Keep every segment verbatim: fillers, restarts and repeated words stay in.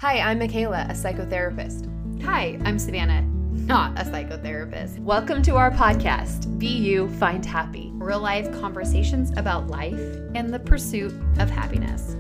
Hi, I'm Michaela, a psychotherapist. Hi, I'm Savannah, not a psychotherapist. Welcome to our podcast, Be You, Find Happy. Real life conversations about life and the pursuit of happiness.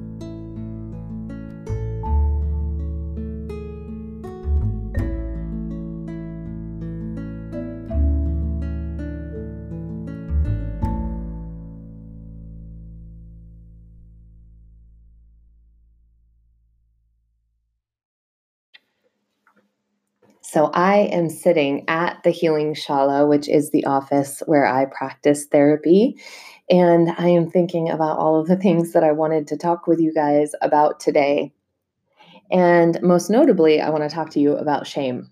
So I am sitting at the Healing Shala, which is the office where I practice therapy. And I am thinking about all of the things that I wanted to talk with you guys about today. And most notably, I want to talk to you about shame.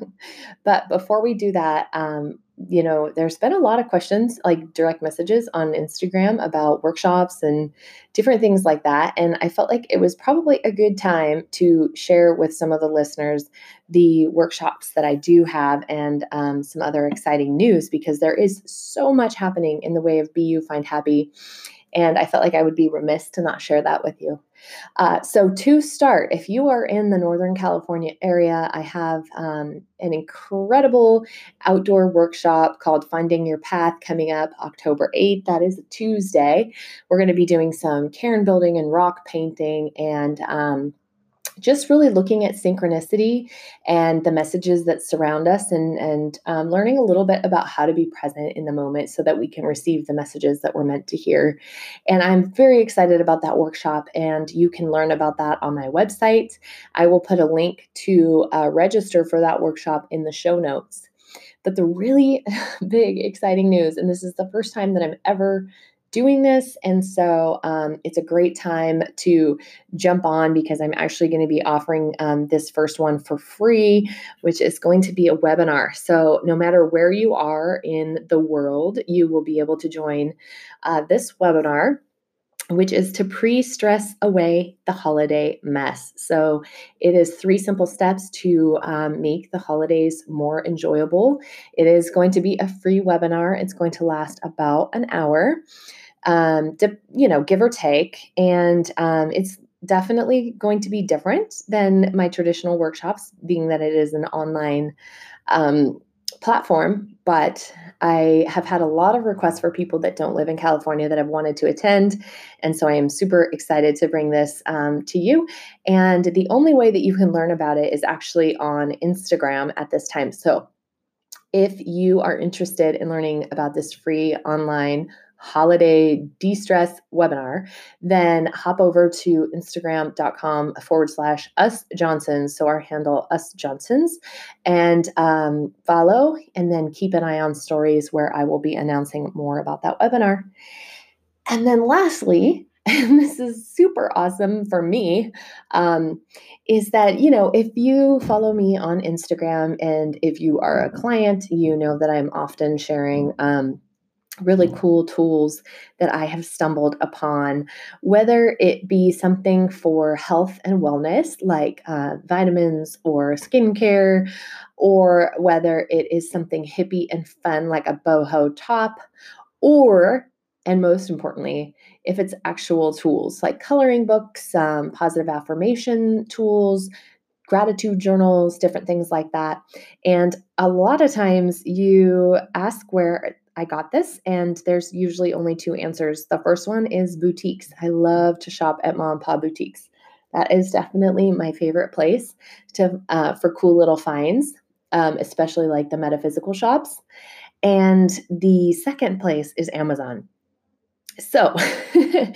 But before we do that, um, you know, there's been a lot of questions, like direct messages on Instagram about workshops and different things like that. And I felt like it was probably a good time to share with some of the listeners the workshops that I do have and um, some other exciting news, because there is so much happening in the way of Be You, Find Happy. And I felt like I would be remiss to not share that with you. Uh, so to start, if you are in the Northern California area, I have um, an incredible outdoor workshop called Finding Your Path coming up October eighth. That is a Tuesday. We're going to be doing some cairn building and rock painting and um, just really looking at synchronicity and the messages that surround us, and, and um, learning a little bit about how to be present in the moment so that we can receive the messages that we're meant to hear. And I'm very excited about that workshop, and you can learn about that on my website. I will put a link to uh, register for that workshop in the show notes. But the really big, exciting news, and this is the first time that I'm ever doing this. And so um, it's a great time to jump on, because I'm actually going to be offering um, this first one for free, which is going to be a webinar. So no matter where you are in the world, you will be able to join uh, this webinar, which is to pre-stress away the holiday mess. So it is three simple steps to um, make the holidays more enjoyable. It is going to be a free webinar. It's going to last about an hour. Um, to, you know, give or take. And um, it's definitely going to be different than my traditional workshops, being that it is an online um, platform. But I have had a lot of requests for people that don't live in California that have wanted to attend. And so I am super excited to bring this um, to you. And the only way that you can learn about it is actually on Instagram at this time. So if you are interested in learning about this free online holiday de-stress webinar, then hop over to instagram.com forward slash us Johnsons. So our handle us Johnsons, and um, follow, and then keep an eye on stories where I will be announcing more about that webinar. And then lastly, and this is super awesome for me, um, is that, you know, if you follow me on Instagram and if you are a client, you know that I'm often sharing um, really cool tools that I have stumbled upon, whether it be something for health and wellness, like uh, vitamins or skincare, or whether it is something hippie and fun, like a boho top, or, and most importantly, if it's actual tools like coloring books, um, positive affirmation tools, gratitude journals, different things like that. And a lot of times you ask where I got this, and there's usually only two answers. The first one is boutiques. I love to shop at mom and pop boutiques. That is definitely my favorite place to uh, for cool little finds, um, especially like the metaphysical shops. And the second place is Amazon. So uh,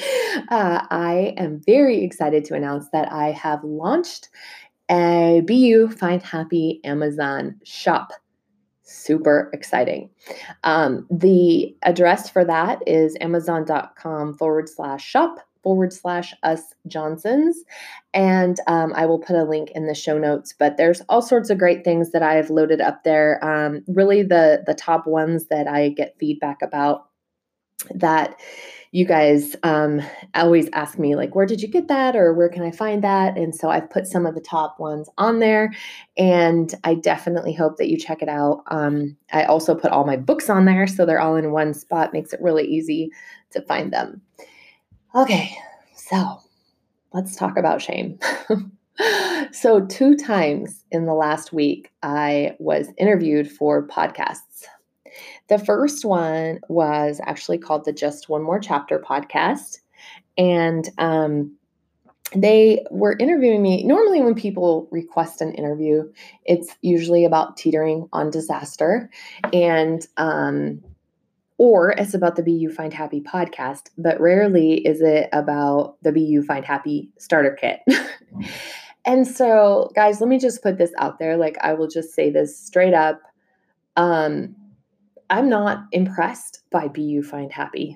I am very excited to announce that I have launched a Be You, Find Happy Amazon shop. Super exciting. Um, the address for that is amazon.com forward slash shop forward slash us Johnsons. And um, I will put a link in the show notes, but there's all sorts of great things that I've loaded up there. Um, really the, the top ones that I get feedback about that you guys um, always ask me, like, where did you get that? Or where can I find that? And so I've put some of the top ones on there, and I definitely hope that you check it out. Um, I also put all my books on there, so they're all in one spot, makes it really easy to find them. Okay, so let's talk about shame. So two times in the last week, I was interviewed for podcasts. The first one was actually called the Just One More Chapter podcast. And um, they were interviewing me. Normally, when people request an interview, it's usually about teetering on disaster. And um, or it's about the Be You Find Happy podcast, but rarely is it about the Be You Find Happy starter kit. And so, guys, let me just put this out there. Like, I will just say this straight up. Um, I'm not impressed by Be You Find Happy.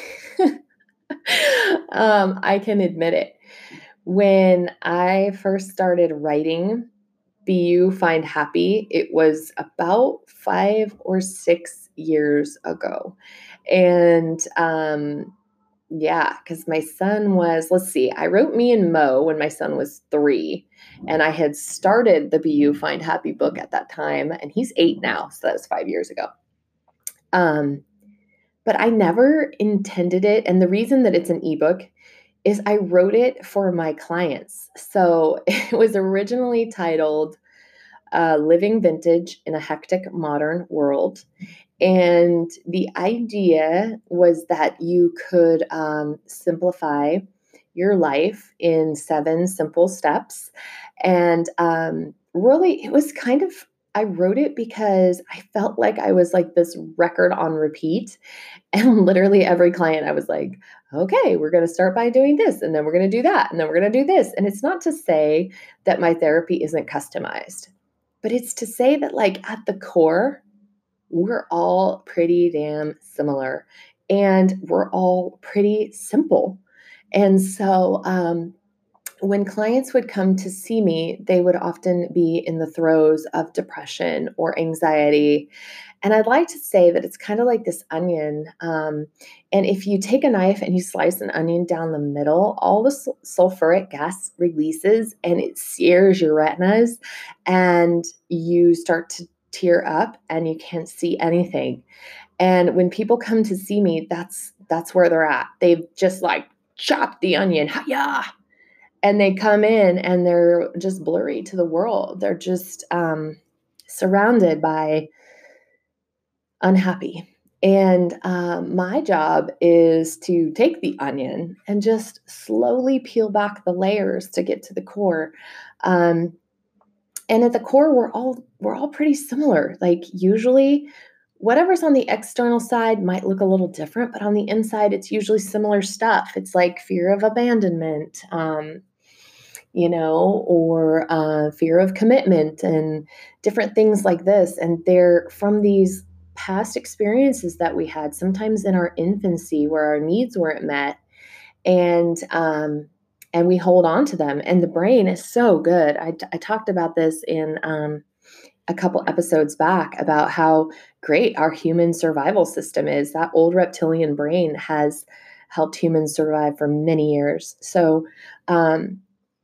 um, I can admit it. When I first started writing Be You Find Happy, it was about five or six years ago. And um, yeah, because my son was, let's see, I wrote Me and Mo when my son was three. And I had started the Be You Find Happy book at that time. And he's eight now. So that was five years ago. Um, but I never intended it. And the reason that it's an ebook is I wrote it for my clients. So it was originally titled uh, Living Vintage in a Hectic Modern World. And the idea was that you could um, simplify your life in seven simple steps. And um, really, it was kind of, I wrote it because I felt like I was like this record on repeat. And literally every client, I was like, okay, we're going to start by doing this, and then we're going to do that, and then we're going to do this. And it's not to say that my therapy isn't customized, but it's to say that, like, at the core, we're all pretty damn similar, and we're all pretty simple. And so, um, when clients would come to see me, they would often be in the throes of depression or anxiety. And I'd like to say that it's kind of like this onion. Um, and if you take a knife and you slice an onion down the middle, all the sul- sulfuric gas releases and it sears your retinas, and you start to tear up and you can't see anything. And when people come to see me, that's that's where they're at. They've just like chopped the onion. Yeah, and they come in and they're just blurry to the world. They're just um, surrounded by unhappy. And um, my job is to take the onion and just slowly peel back the layers to get to the core. Um, and at the core, we're all we're all pretty similar. Like, usually, whatever's on the external side might look a little different, but on the inside, it's usually similar stuff. It's like fear of abandonment. Um, you know, or uh, fear of commitment and different things like this. And they're from these past experiences that we had, sometimes in our infancy, where our needs weren't met, and um, and we hold on to them. And the brain is so good. I, I talked about this in um, a couple episodes back about how great our human survival system is. That old reptilian brain has helped humans survive for many years. So um,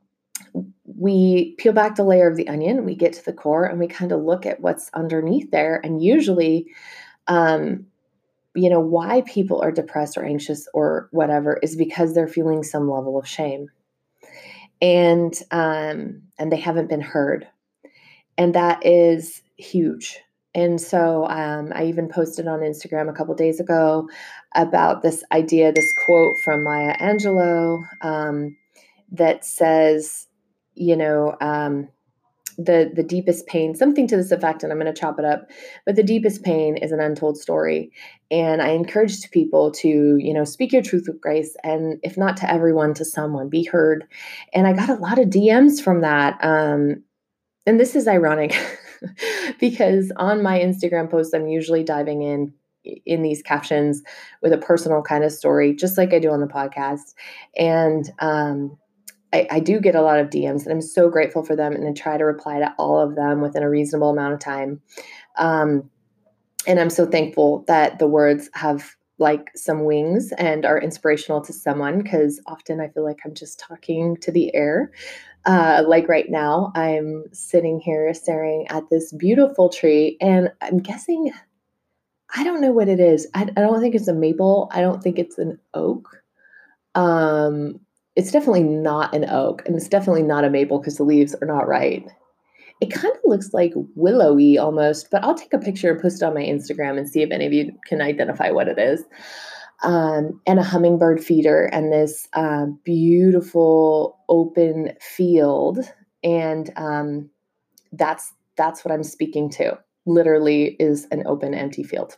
we peel back the layer of the onion, we get to the core, and we kind of look at what's underneath there. And usually, um, you know, why people are depressed or anxious or whatever is because they're feeling some level of shame, and um, and they haven't been heard, and that is huge. And so um, I even posted on Instagram a couple days ago about this idea, this quote from Maya Angelou um, that says, you know, um, the the deepest pain, something to this effect, and I'm going to chop it up, but the deepest pain is an untold story. And I encourage people to, you know, speak your truth with grace, and if not to everyone, to someone, be heard. And I got a lot of D Ms from that. Um, and this is ironic because on my Instagram posts, I'm usually diving in in these captions with a personal kind of story, just like I do on the podcast. And um, I, I do get a lot of D Ms, and I'm so grateful for them, and I try to reply to all of them within a reasonable amount of time. Um, and I'm so thankful that the words have like some wings and are inspirational to someone, because often I feel like I'm just talking to the air. Uh, like right now, I'm sitting here staring at this beautiful tree, and I'm guessing, I don't know what it is. I, I don't think it's a maple. I don't think it's an oak. Um, it's definitely not an oak, and it's definitely not a maple because the leaves are not right. It kind of looks like willowy almost, but I'll take a picture and post it on my Instagram and see if any of you can identify what it is. Um, and a hummingbird feeder and this uh, beautiful open field. And um, that's that's what I'm speaking to. Literally is an open, empty field.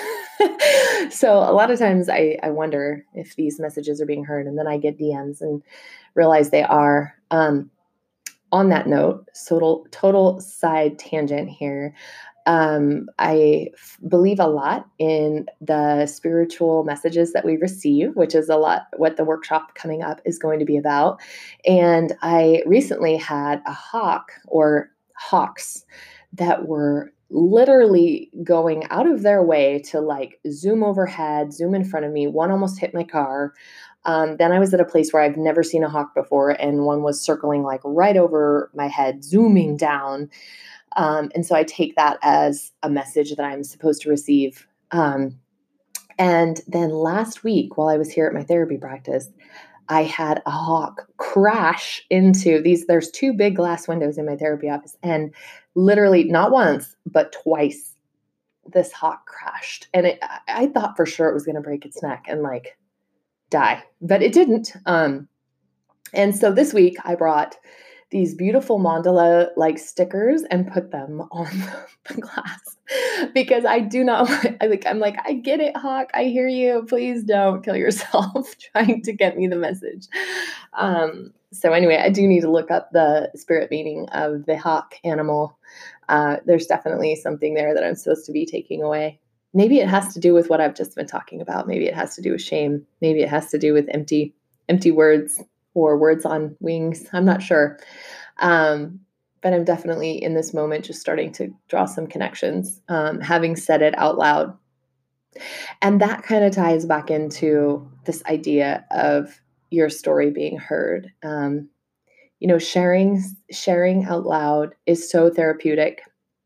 So a lot of times I, I wonder if these messages are being heard, and then I get D Ms and realize they are. Um, on that note, total total side tangent here. Um, I f- believe a lot in the spiritual messages that we receive, which is a lot what the workshop coming up is going to be about. And I recently had a hawk or hawks that were literally going out of their way to like zoom overhead, zoom in front of me. One almost hit my car. Um, then I was at a place where I've never seen a hawk before, and one was circling like right over my head, zooming down. Um, and so I take that as a message that I'm supposed to receive. Um, and then last week, while I was here at my therapy practice, I had a hawk crash into these. There's two big glass windows in my therapy office, and literally not once, but twice, this hawk crashed. And it, I thought for sure it was going to break its neck and like die, but it didn't. Um, and so this week I brought these beautiful mandala like stickers and put them on the glass because I do not, I like, I'm like, I get it, hawk. I hear you. Please don't kill yourself trying to get me the message. Um, so anyway, I do need to look up the spirit meaning of the hawk animal. Uh, there's definitely something there that I'm supposed to be taking away. Maybe it has to do with what I've just been talking about. Maybe it has to do with shame. Maybe it has to do with empty, empty words or words on wings. I'm not sure. Um, but I'm definitely in this moment just starting to draw some connections, um, having said it out loud. And that kind of ties back into this idea of your story being heard. Um, you know, sharing, sharing out loud is so therapeutic.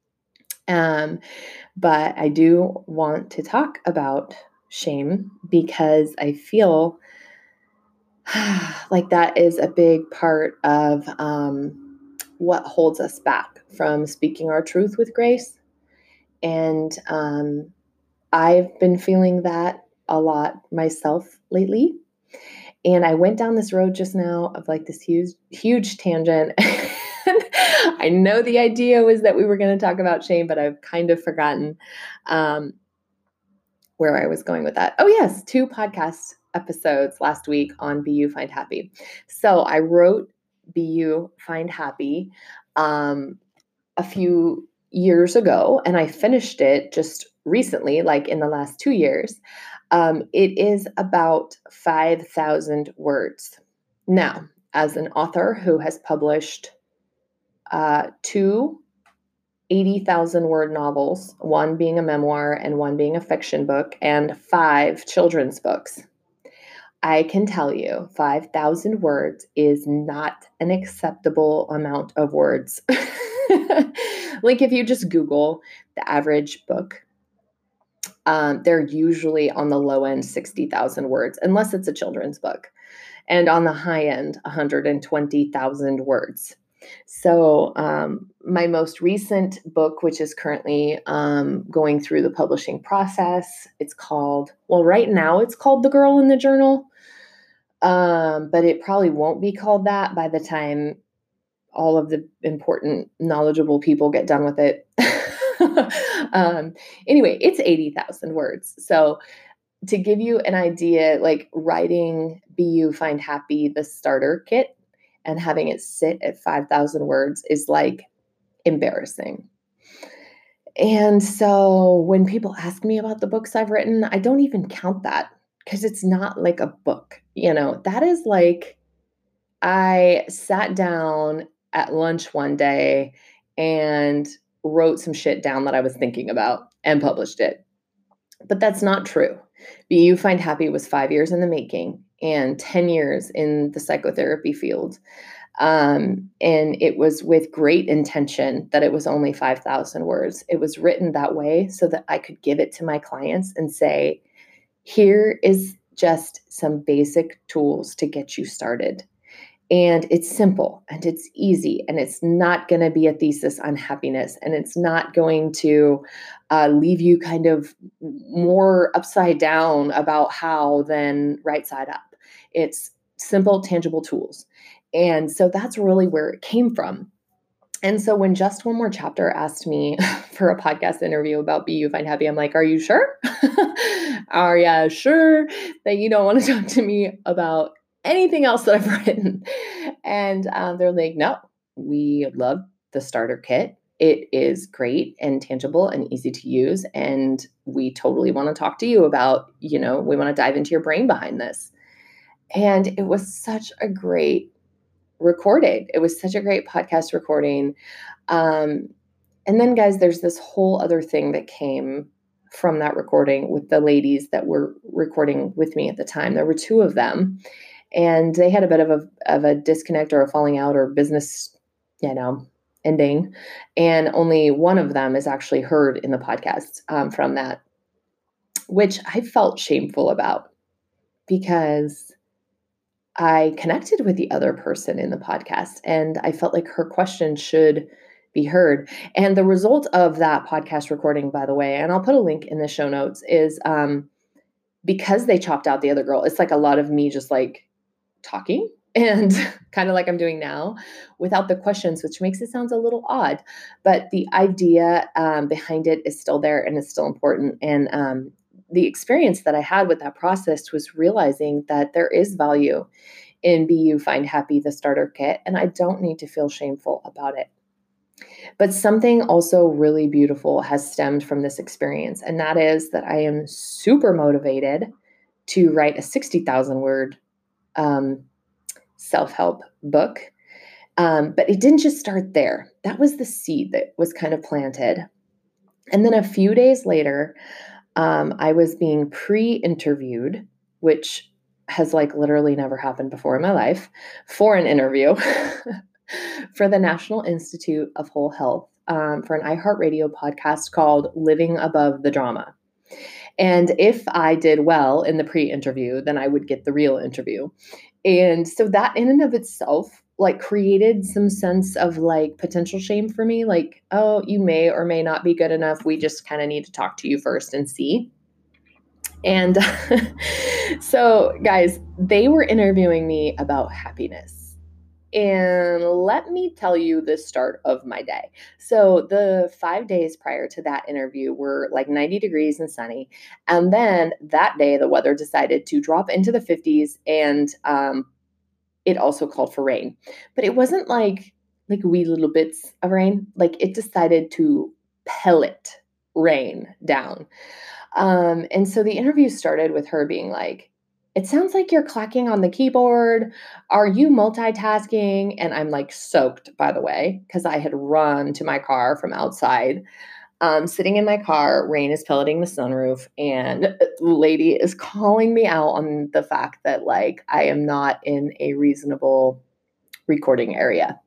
Um, but I do want to talk about shame because I feel like that is a big part of um, what holds us back from speaking our truth with grace. And um, I've been feeling that a lot myself lately. And I went down this road just now of like this huge, huge tangent. I know the idea was that we were going to talk about shame, but I've kind of forgotten um, where I was going with that. Oh, yes, two podcast episodes last week on Be You Find Happy. So I wrote Be You Find Happy um, a few years ago, and I finished it just recently, like in the last two years. Um, it is about five thousand words. Now, as an author who has published uh, two eighty thousand word novels, one being a memoir and one being a fiction book, and five children's books, I can tell you five thousand words is not an acceptable amount of words. Like if you just Google the average book, um, they're usually on the low end sixty thousand words, unless it's a children's book, and on the high end one hundred twenty thousand words. So um, my most recent book, which is currently um, going through the publishing process, it's called, well, right now it's called The Girl in the Journal, um, but it probably won't be called that by the time all of the important, knowledgeable people get done with it. um, anyway, it's eighty thousand words. So to give you an idea, like writing Be You Find Happy, the starter kit, and having it sit at five thousand words is like embarrassing. And so when people ask me about the books I've written, I don't even count that because it's not like a book. You know, that is like I sat down at lunch one day and wrote some shit down that I was thinking about and published it. But that's not true. Be You Find Happy was five years in the making and ten years in the psychotherapy field. Um, and it was with great intention that it was only five thousand words. It was written that way so that I could give it to my clients and say, here is just some basic tools to get you started. And it's simple and it's easy and it's not going to be a thesis on happiness and it's not going to uh, leave you kind of more upside down about how than right side up. It's simple, tangible tools. And so that's really where it came from. And so when Just One More Chapter asked me for a podcast interview about Be You Find Happy, I'm like, are you sure? Are you sure that you don't want to talk to me about anything else that I've written? And um, they're like, no, we love the starter kit. It is great and tangible and easy to use. And we totally want to talk to you about, you know, we want to dive into your brain behind this. And it was such a great recording. It was such a great podcast recording. Um, and then, guys, there's this whole other thing that came from that recording with the ladies that were recording with me at the time. There were two of them, and they had a bit of a, of a disconnect or a falling out or business, you know, ending. And only one of them is actually heard in the podcast um, from that, which I felt shameful about because I connected with the other person in the podcast and I felt like her question should be heard. And the result of that podcast recording, by the way, and I'll put a link in the show notes, is um, because they chopped out the other girl, it's like a lot of me just like talking and kind of like I'm doing now without the questions, which makes it sound a little odd. But the idea um, behind it is still there and it's still important. And um, the experience that I had with that process was realizing that there is value in Be You Find Happy, the starter kit, and I don't need to feel shameful about it. But something also really beautiful has stemmed from this experience, and that is that I am super motivated to write a sixty thousand word um, self-help book. Um, but it didn't just start there. That was the seed that was kind of planted. And then a few days later, um, I was being pre-interviewed, which has like literally never happened before in my life, for an interview for the National Institute of Whole Health um, for an iHeartRadio podcast called Living Above the Drama. And if I did well in the pre-interview, then I would get the real interview. And so that in and of itself, like created some sense of like potential shame for me. Like, oh, you may or may not be good enough. We just kind of need to talk to you first and see. And so guys, they were interviewing me about happiness. And let me tell you the start of my day. So the five days prior to that interview were like ninety degrees and sunny. And then that day, the weather decided to drop into the fifties and um, it also called for rain. But it wasn't like, like wee little bits of rain. Like it decided to pellet rain down. Um, and so the interview started with her being like, it sounds like you're clacking on the keyboard. Are you multitasking? And I'm like soaked, by the way, because I had run to my car from outside. Um, sitting in my car, rain is pelleting the sunroof, and the lady is calling me out on the fact that like I am not in a reasonable recording area.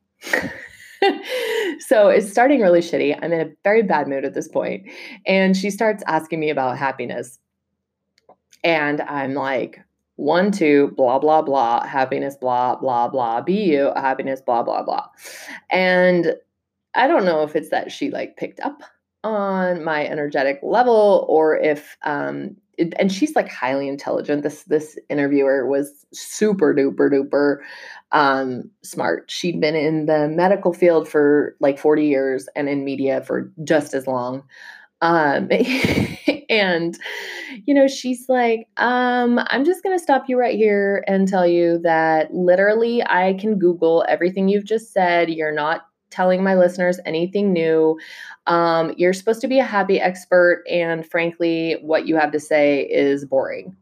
So it's starting really shitty. I'm in a very bad mood at this point. And she starts asking me about happiness. And I'm like, one, two, blah, blah, blah, happiness, blah, blah, blah, be you, happiness, blah, blah, blah. And I don't know if it's that she like picked up on my energetic level or if, um, it, and she's like highly intelligent. This, this interviewer was super duper duper, um, smart. She'd been in the medical field for like forty years and in media for just as long. Um, and, you know, she's like, um, I'm just going to stop you right here and tell you that literally I can Google everything you've just said. You're not telling my listeners anything new. Um, you're supposed to be a happy expert. And frankly, what you have to say is boring.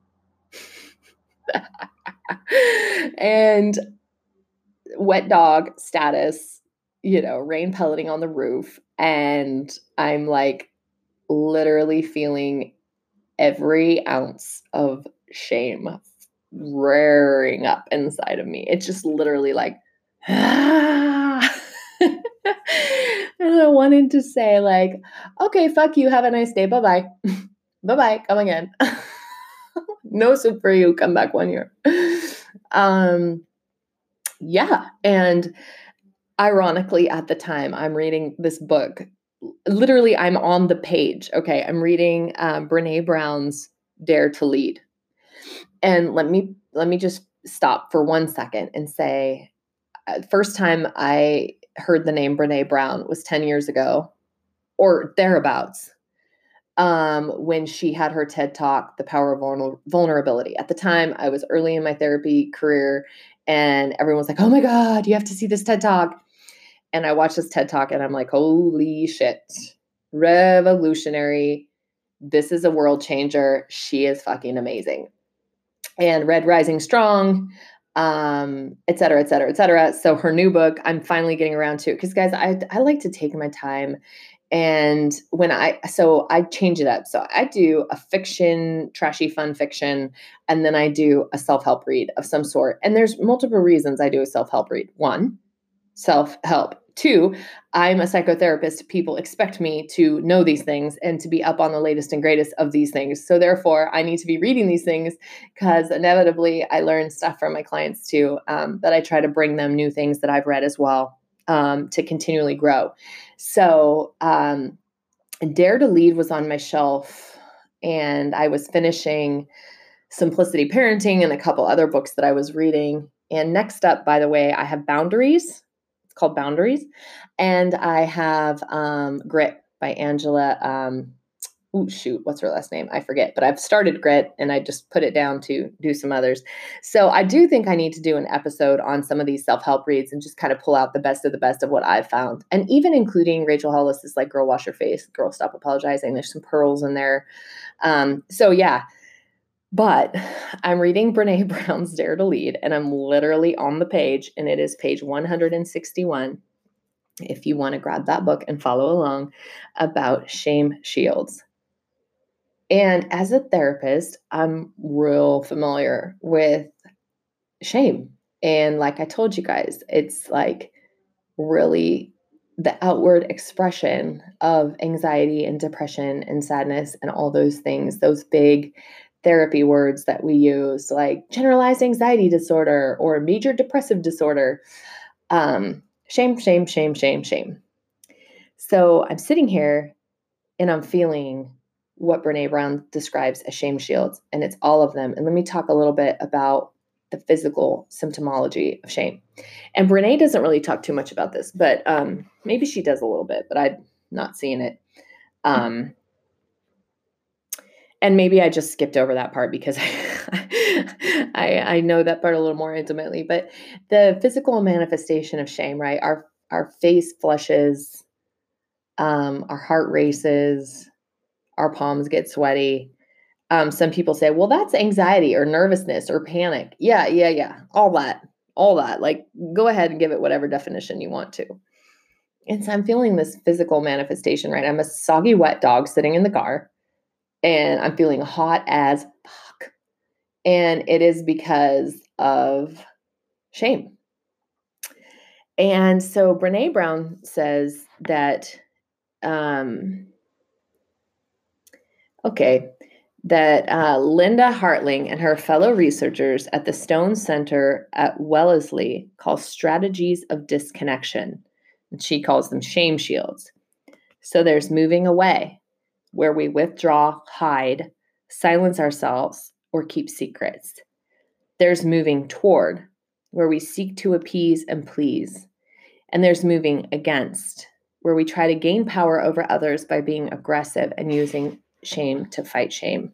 And wet dog status, you know, rain pelleting on the roof. And I'm like literally feeling every ounce of shame rearing up inside of me. It's just literally like, ah. And I wanted to say like, okay, fuck you. Have a nice day. Bye-bye. Bye-bye. Come again. No soup for you. Come back one year. Um, yeah. And ironically, at the time, I'm reading this book. Literally, I'm on the page. Okay. I'm reading um, Brene Brown's Dare to Lead. And let me let me just stop for one second and say, uh, first time I heard the name Brene Brown was ten years ago or thereabouts, um, when she had her TED Talk, The Power of Vulner- Vulnerability. At the time, I was early in my therapy career, and everyone was like, oh my God, you have to see this TED Talk. And I watched this TED Talk, and I'm like, holy shit, revolutionary. This is a world changer. She is fucking amazing. And Red Rising Strong, um, et cetera, et cetera, et cetera. So her new book, I'm finally getting around to it. Because guys, I, I like to take my time. And when I, so I change it up. So I do a fiction, trashy fun fiction, and then I do a self-help read of some sort. And there's multiple reasons I do a self-help read. One, self-help. Two, I'm a psychotherapist. People expect me to know these things and to be up on the latest and greatest of these things. So therefore, I need to be reading these things because inevitably I learn stuff from my clients too, um, that I try to bring them new things that I've read as well, um, to continually grow. So um, Dare to Lead was on my shelf, and I was finishing Simplicity Parenting and a couple other books that I was reading. And next up, by the way, I have Boundaries. It's called Boundaries. And I have um, Grit by Angela. Um, oh, shoot, what's her last name? I forget. But I've started Grit, and I just put it down to do some others. So I do think I need to do an episode on some of these self-help reads and just kind of pull out the best of the best of what I've found. And even including Rachel Hollis's like Girl Wash Your Face, Girl Stop Apologizing. There's some pearls in there. Um, so yeah. But I'm reading Brene Brown's Dare to Lead, and I'm literally on the page, and it is page one hundred sixty-one. If you want to grab that book and follow along, about shame shields. And as a therapist, I'm real familiar with shame. And like I told you guys, it's like really the outward expression of anxiety and depression and sadness and all those things, those big therapy words that we use, like generalized anxiety disorder or major depressive disorder. Um, shame, shame, shame, shame, shame. So I'm sitting here and I'm feeling what Brene Brown describes as shame shields, and it's all of them. And let me talk a little bit about the physical symptomology of shame. And Brene doesn't really talk too much about this, but um, maybe she does a little bit, but I'm not seeing it. Um, and maybe I just skipped over that part because I, I know that part a little more intimately. But the physical manifestation of shame, right? Our our face flushes, um, our heart races, our palms get sweaty. Um, some people say, well, that's anxiety or nervousness or panic. Yeah, yeah, yeah. All that, all that. Like, go ahead and give it whatever definition you want to. And so I'm feeling this physical manifestation, right? I'm a soggy, wet dog sitting in the car, and I'm feeling hot as fuck. And it is because of shame. And so Brene Brown says that, um, okay, that uh, Linda Hartling and her fellow researchers at the Stone Center at Wellesley call strategies of disconnection. And she calls them shame shields. So there's moving away, where we withdraw, hide, silence ourselves, or keep secrets. There's moving toward, where we seek to appease and please. And there's moving against, where we try to gain power over others by being aggressive and using shame to fight shame.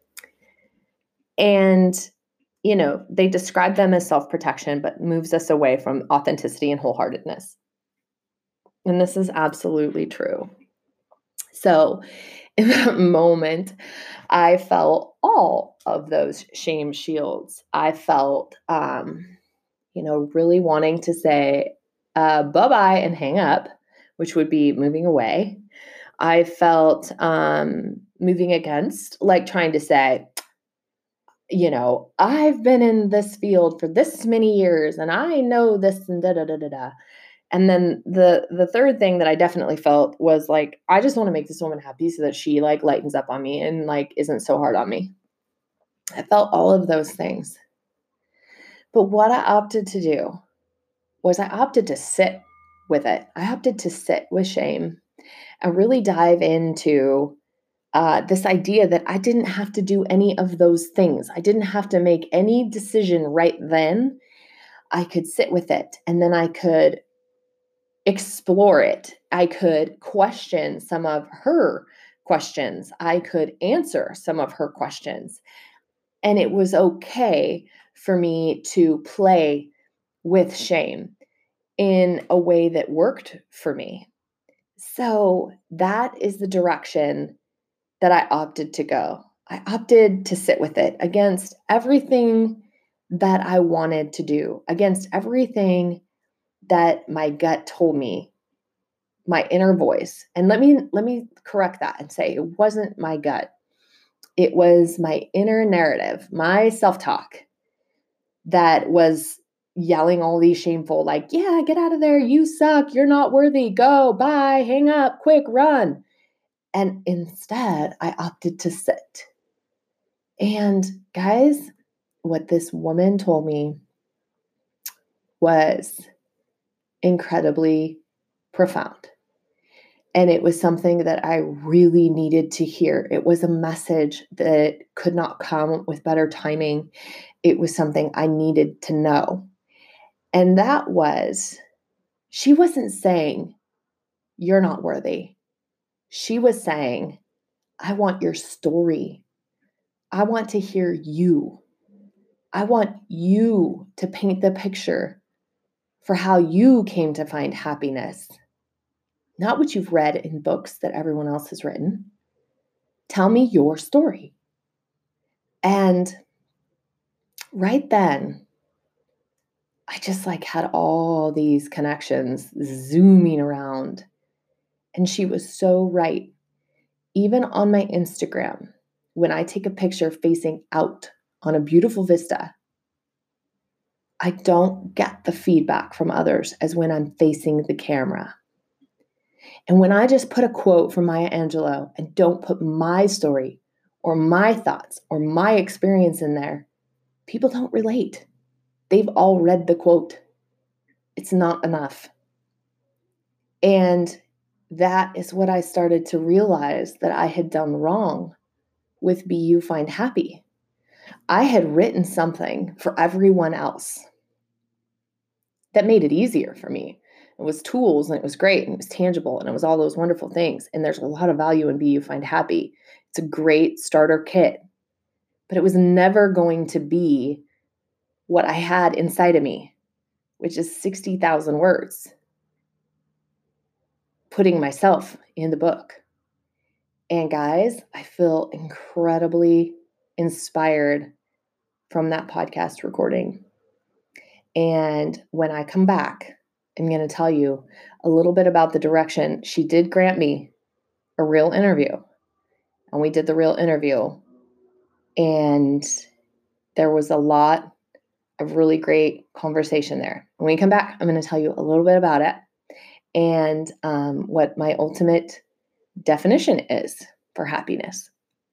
And, you know, they describe them as self-protection, but moves us away from authenticity and wholeheartedness. And this is absolutely true. So in that moment, I felt all of those shame shields. I felt, um, you know, really wanting to say uh, bye-bye and hang up, which would be moving away. I felt um, moving against, like trying to say, you know, I've been in this field for this many years and I know this and da da da da da. And then the the third thing that I definitely felt was like, I just want to make this woman happy so that she like lightens up on me and like isn't so hard on me. I felt all of those things. But what I opted to do was I opted to sit with it. I opted to sit with shame and really dive into uh, this idea that I didn't have to do any of those things. I didn't have to make any decision right then. I could sit with it, and then I could explore it. I could question some of her questions. I could answer some of her questions. And it was okay for me to play with shame in a way that worked for me. So that is the direction that I opted to go. I opted to sit with it against everything that I wanted to do, against everything that my gut told me, my inner voice. And let me let me correct that and say it wasn't my gut. It was my inner narrative, my self-talk that was yelling all these shameful, like, yeah, get out of there. You suck. You're not worthy. Go, bye, hang up, quick, run. And instead, I opted to sit. And guys, what this woman told me was incredibly profound. And it was something that I really needed to hear. It was a message that could not come with better timing. It was something I needed to know. And that was, she wasn't saying, you're not worthy. She was saying, I want your story. I want to hear you. I want you to paint the picture for how you came to find happiness. Not what you've read in books that everyone else has written. Tell me your story. And right then, I just like had all these connections zooming around. And she was so right. Even on my Instagram, when I take a picture facing out on a beautiful vista, I don't get the feedback from others as when I'm facing the camera. And when I just put a quote from Maya Angelou and don't put my story or my thoughts or my experience in there, people don't relate. They've all read the quote. It's not enough. And that is what I started to realize that I had done wrong with Be You Find Happy. I had written something for everyone else that made it easier for me. It was tools and it was great and it was tangible and it was all those wonderful things. And there's a lot of value in Be You Find Happy. It's a great starter kit, but it was never going to be what I had inside of me, which is sixty thousand words, putting myself in the book. And guys, I feel incredibly inspired from that podcast recording. And when I come back, I'm going to tell you a little bit about the direction. She did grant me a real interview, and we did the real interview. And there was a lot of really great conversation there. When we come back, I'm going to tell you a little bit about it and um, what my ultimate definition is for happiness.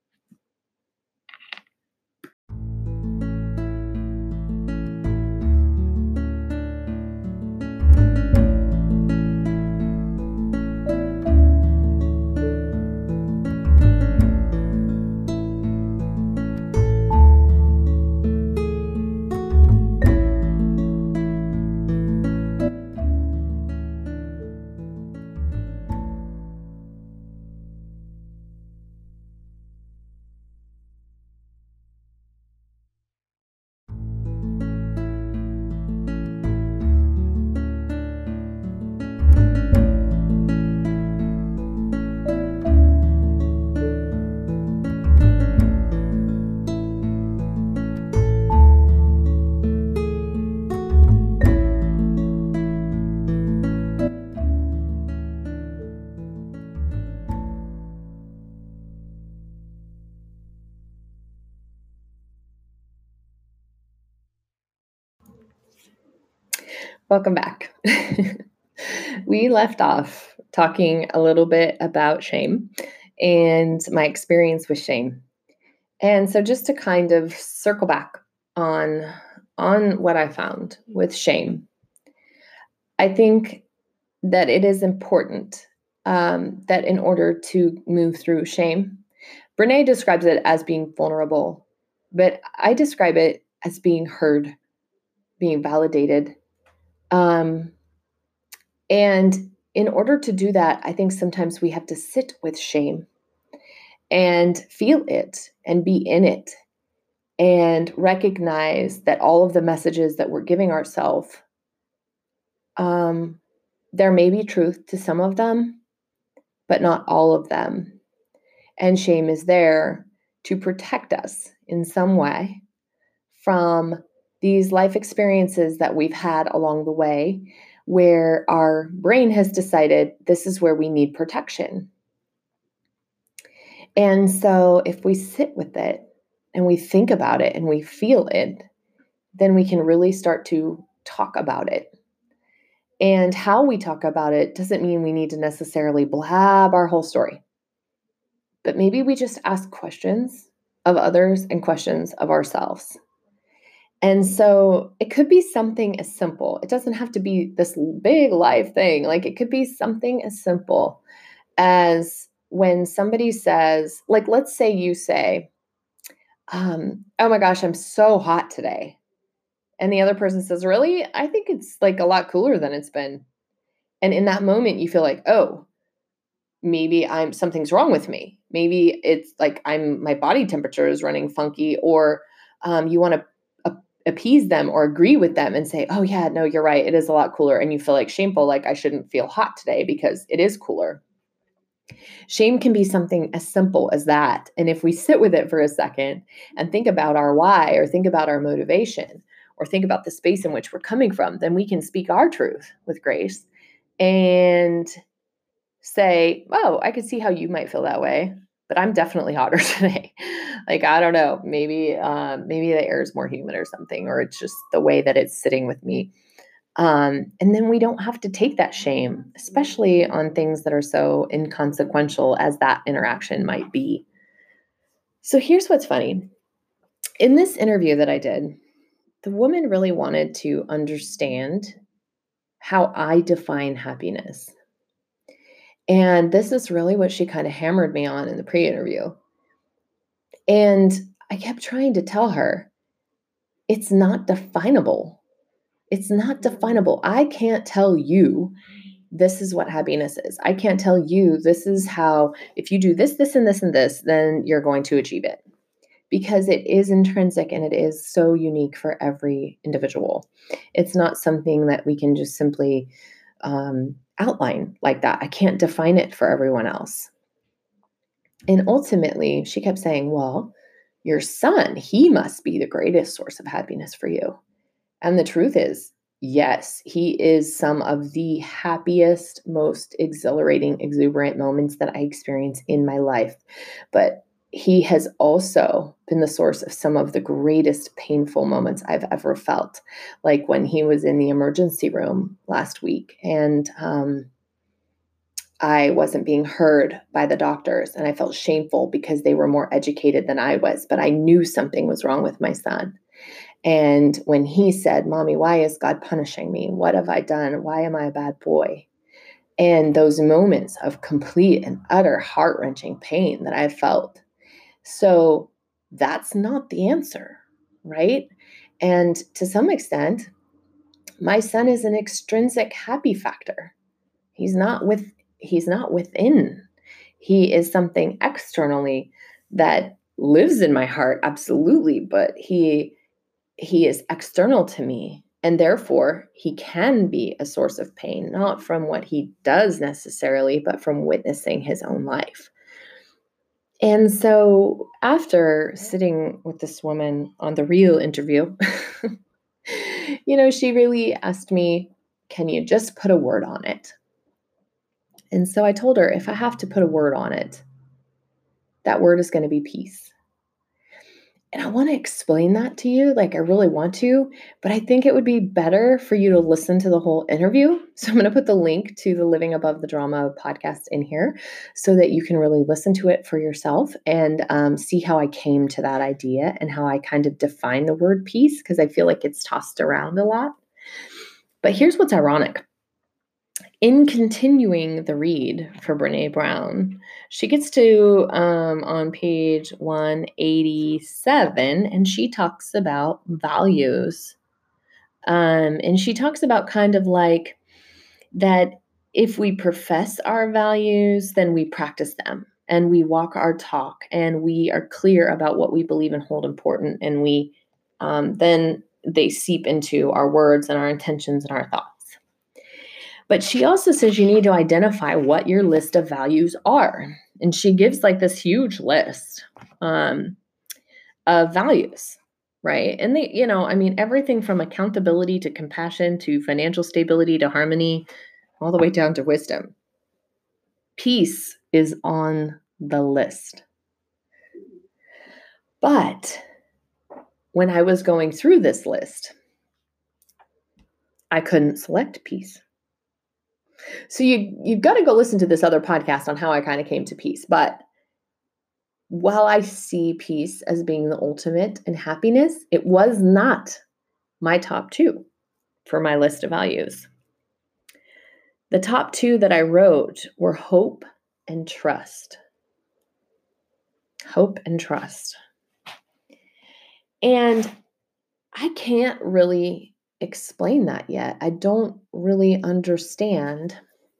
Welcome back. We left off talking a little bit about shame and my experience with shame. And so just to kind of circle back on, on what I found with shame, I think that it is important um, that in order to move through shame, Brene describes it as being vulnerable, but I describe it as being heard, being validated. Um, and in order to do that, I think sometimes we have to sit with shame and feel it and be in it and recognize that all of the messages that we're giving ourselves, um, there may be truth to some of them, but not all of them. And shame is there to protect us in some way from these life experiences that we've had along the way where our brain has decided this is where we need protection. And so if we sit with it and we think about it and we feel it, then we can really start to talk about it. And how we talk about it doesn't mean we need to necessarily blab our whole story. But maybe we just ask questions of others and questions of ourselves. And so it could be something as simple. It doesn't have to be this big life thing. Like it could be something as simple as when somebody says, like, let's say you say, um, oh my gosh, I'm so hot today. And the other person says, really? I think it's like a lot cooler than it's been. And in that moment, you feel like, oh, maybe I'm something's wrong with me. Maybe it's like I'm my body temperature is running funky, or um, you want to a- appease them or agree with them and say, oh yeah, no, you're right. It is a lot cooler. And you feel like shameful, like I shouldn't feel hot today because it is cooler. Shame can be something as simple as that. And if we sit with it for a second and think about our why, or think about our motivation, or think about the space in which we're coming from, then we can speak our truth with grace and say, oh, I could see how you might feel that way, but I'm definitely hotter today. Like, I don't know, maybe, um, maybe the air is more humid or something, or it's just the way that it's sitting with me. Um, and then we don't have to take that shame, especially on things that are so inconsequential as that interaction might be. So here's what's funny. In this interview that I did, the woman really wanted to understand how I define happiness. And this is really what she kind of hammered me on in the pre-interview. And I kept trying to tell her, it's not definable. It's not definable. I can't tell you this is what happiness is. I can't tell you this is how, if you do this, this, and this, and this, then you're going to achieve it. Because it is intrinsic and it is so unique for every individual. It's not something that we can just simply um, outline like that. I can't define it for everyone else. And ultimately, she kept saying, well, your son, he must be the greatest source of happiness for you. And the truth is, yes, he is some of the happiest, most exhilarating, exuberant moments that I experience in my life. But he has also been the source of some of the greatest painful moments I've ever felt, like when he was in the emergency room last week and um, I wasn't being heard by the doctors, and I felt shameful because they were more educated than I was, but I knew something was wrong with my son. And when he said, Mommy, why is God punishing me? What have I done? Why am I a bad boy? And those moments of complete and utter heart-wrenching pain that I felt. So that's not the answer, right? And to some extent, my son is an extrinsic happy factor. He's not with he's not within. He is something externally that lives in my heart, absolutely, but he he is external to me. And therefore, he can be a source of pain, not from what he does necessarily, but from witnessing his own life. And so after sitting with this woman on the real interview, you know, she really asked me, can you just put a word on it? And so I told her, if I have to put a word on it, that word is going to be peace. And I want to explain that to you, like I really want to, but I think it would be better for you to listen to the whole interview. So I'm going to put the link to the Living Above the Drama podcast in here so that you can really listen to it for yourself and um, see how I came to that idea and how I kind of define the word peace, because I feel like it's tossed around a lot. But here's what's ironic. In continuing the read for Brené Brown, she gets to um, on page one eighty-seven, and she talks about values. Um, and she talks about kind of like that if we profess our values, then we practice them and we walk our talk and we are clear about what we believe and hold important. And we um, then they seep into our words and our intentions and our thoughts. But she also says you need to identify what your list of values are. And she gives like this huge list um, of values, right? And they, you know, I mean, everything from accountability to compassion to financial stability to harmony, all the way down to wisdom. Peace is on the list. But when I was going through this list, I couldn't select peace. So you, you've got to go listen to this other podcast on how I kind of came to peace. But while I see peace as being the ultimate in happiness, it was not my top two for my list of values. The top two that I wrote were hope and trust. Hope and trust. And I can't really explain that yet. I don't really understand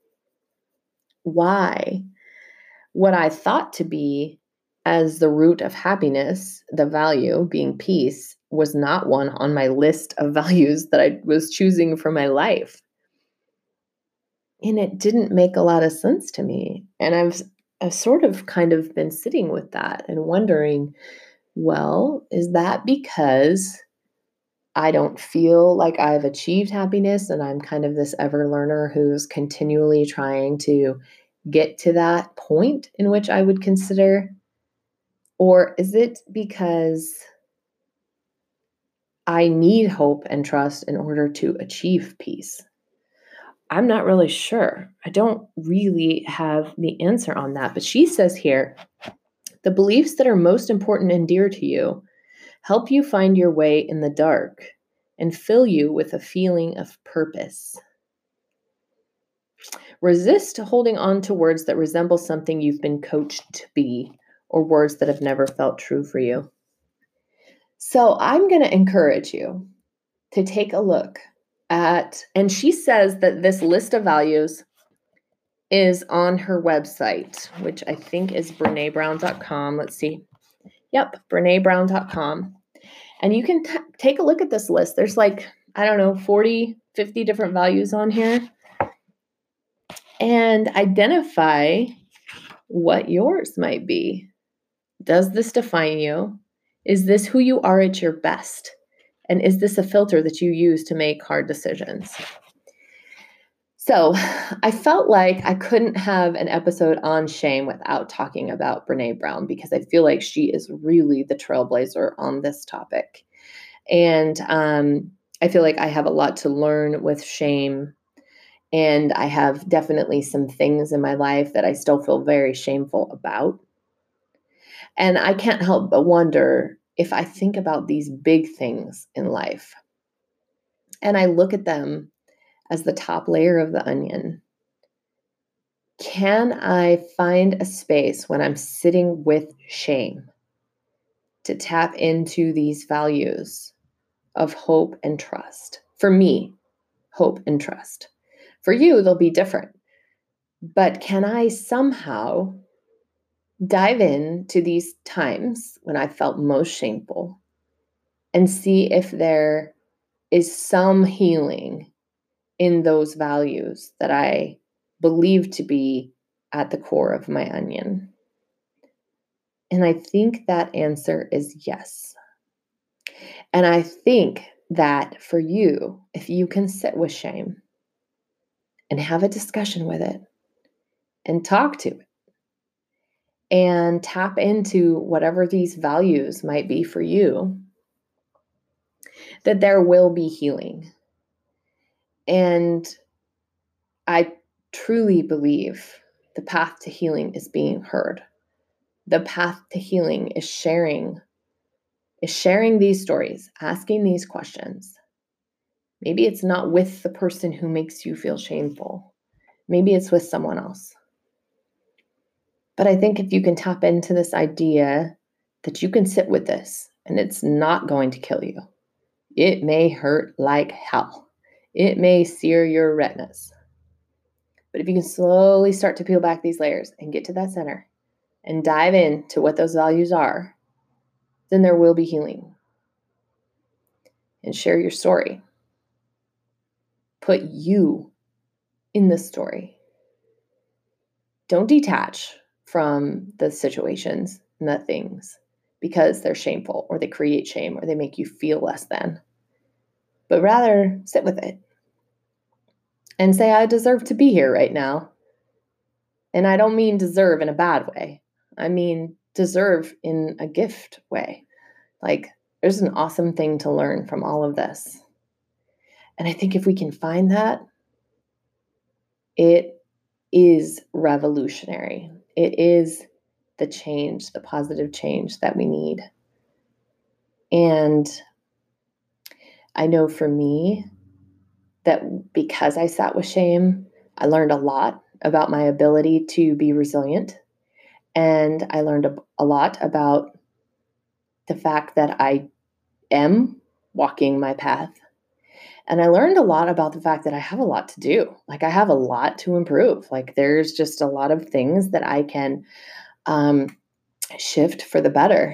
why what I thought to be as the root of happiness, the value being peace, was not one on my list of values that I was choosing for my life. And it didn't make a lot of sense to me. And I've, I've sort of kind of been sitting with that and wondering, well, is that because I don't feel like I've achieved happiness and I'm kind of this ever learner who's continually trying to get to that point in which I would consider? Or is it because I need hope and trust in order to achieve peace? I'm not really sure. I don't really have the answer on that. But she says here, the beliefs that are most important and dear to you help you find your way in the dark and fill you with a feeling of purpose. Resist holding on to words that resemble something you've been coached to be, or words that have never felt true for you. So I'm going to encourage you to take a look at, and she says that this list of values is on her website, which I think is brene brown dot com. Let's see. Yep, brene brown dot com. And you can t- take a look at this list. There's like, I don't know, forty, fifty different values on here. And identify what yours might be. Does this define you? Is this who you are at your best? And is this a filter that you use to make hard decisions? So I felt like I couldn't have an episode on shame without talking about Brené Brown, because I feel like she is really the trailblazer on this topic. And um, I feel like I have a lot to learn with shame. And I have definitely some things in my life that I still feel very shameful about. And I can't help but wonder if I think about these big things in life and I look at them as the top layer of the onion, can I find a space when I'm sitting with shame to tap into these values of hope and trust? For me, hope and trust. For you, they'll be different. But can I somehow dive into these times when I felt most shameful and see if there is some healing in those values that I believe to be at the core of my onion? And I think that answer is yes. And I think that for you, if you can sit with shame and have a discussion with it and talk to it and tap into whatever these values might be for you, that there will be healing. And I truly believe the path to healing is being heard. The path to healing is sharing, is sharing these stories, asking these questions. Maybe it's not with the person who makes you feel shameful. Maybe it's with someone else. But I think if you can tap into this idea that you can sit with this and it's not going to kill you, it may hurt like hell. It may sear your retinas. But if you can slowly start to peel back these layers and get to that center and dive into what those values are, then there will be healing. And share your story. Put you in the story. Don't detach from the situations and the things because they're shameful or they create shame or they make you feel less than. But rather sit with it and say, I deserve to be here right now. And I don't mean deserve in a bad way. I mean deserve in a gift way. Like, there's an awesome thing to learn from all of this. And I think if we can find that, it is revolutionary. It is the change, the positive change that we need. And I know for me that because I sat with shame, I learned a lot about my ability to be resilient. And I learned a, a lot about the fact that I am walking my path. And I learned a lot about the fact that I have a lot to do. Like, I have a lot to improve. Like, there's just a lot of things that I can um, shift for the better.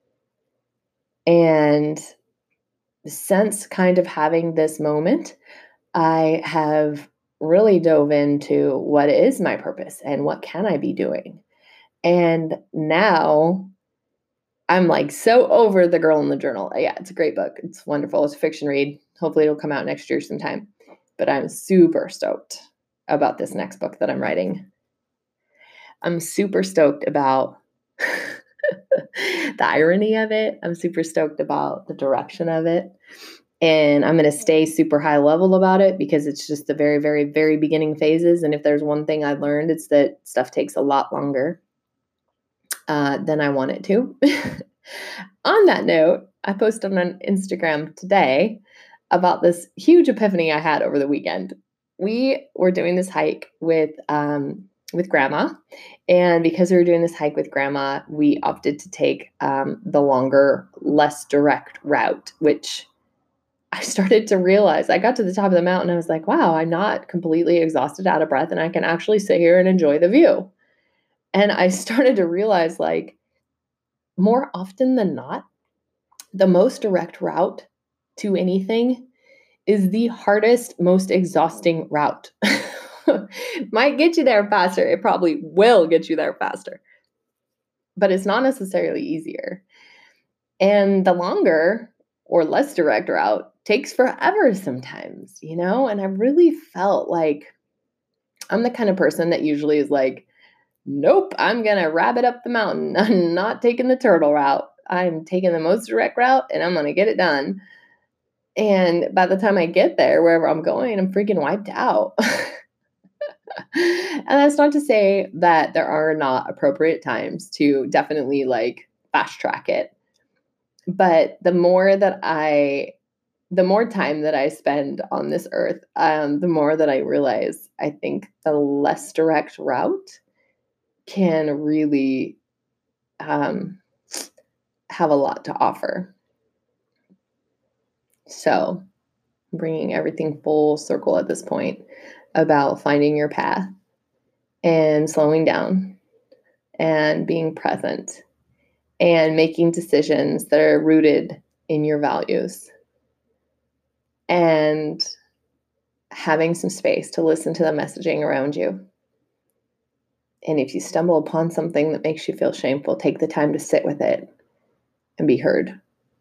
And since kind of having this moment, I have really dove into what is my purpose and what can I be doing. And now I'm like so over The Girl in the Journal. Yeah, it's a great book. It's wonderful. It's a fiction read. Hopefully it'll come out next year sometime. But I'm super stoked about this next book that I'm writing. I'm super stoked about the irony of it. I'm super stoked about the direction of it. And I'm going to stay super high level about it because it's just the very, very, very beginning phases. And if there's one thing I've learned, it's that stuff takes a lot longer uh, than I want it to. On that note, I posted on Instagram today about this huge epiphany I had over the weekend. We were doing this hike with um, with Grandma, and because we were doing this hike with Grandma, we opted to take um, the longer, less direct route, which I started to realize. I got to the top of the mountain, and I was like, wow, I'm not completely exhausted, out of breath, and I can actually sit here and enjoy the view. And I started to realize, like, more often than not, the most direct route to anything is the hardest, most exhausting route. Might get you there faster. It probably will get you there faster. But it's not necessarily easier. And the longer or less direct route takes forever sometimes, you know? And I really felt like I'm the kind of person that usually is like, nope, I'm going to rabbit up the mountain. I'm not taking the turtle route. I'm taking the most direct route and I'm going to get it done. And by the time I get there, wherever I'm going, I'm freaking wiped out. And that's not to say that there are not appropriate times to definitely like fast track it. But the more that I, the more time that I spend on this earth, um, the more that I realize I think the less direct route can really um, have a lot to offer. So bringing everything full circle at this point about finding your path and slowing down and being present and making decisions that are rooted in your values and having some space to listen to the messaging around you. And if you stumble upon something that makes you feel shameful, take the time to sit with it and be heard.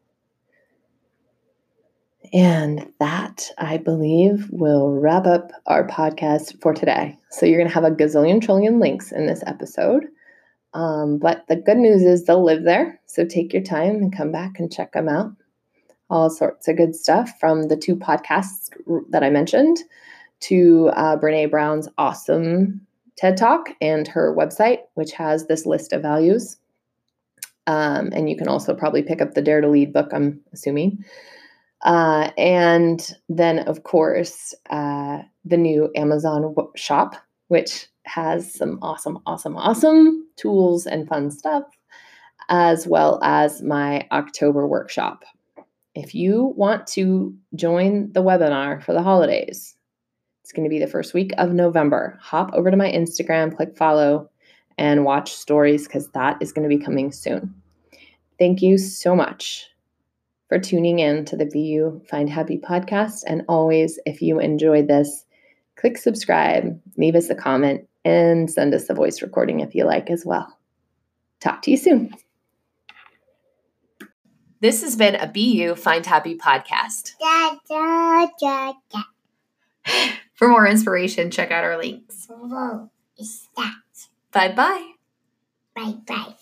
And that, I believe, will wrap up our podcast for today. So you're going to have a gazillion trillion links in this episode Um, but the good news is they'll live there. So take your time and come back and check them out. All sorts of good stuff from the two podcasts that I mentioned to uh, Brene Brown's awesome TED Talk and her website, which has this list of values. Um, and you can also probably pick up the Dare to Lead book, I'm assuming. Uh, and then, of course, uh, the new Amazon shop, which has some awesome, awesome, awesome tools and fun stuff, as well as my October workshop. If you want to join the webinar for the holidays, it's going to be the first week of November. Hop over to my Instagram, click follow, and watch stories because that is going to be coming soon. Thank you so much for tuning in to the Be You Find Happy podcast. And always, if you enjoyed this, click subscribe, leave us a comment, and send us a voice recording if you like as well. Talk to you soon. This has been a Be You Find Happy podcast. Da, da, da, da. For more inspiration, check out our links. Bye-bye. Bye-bye.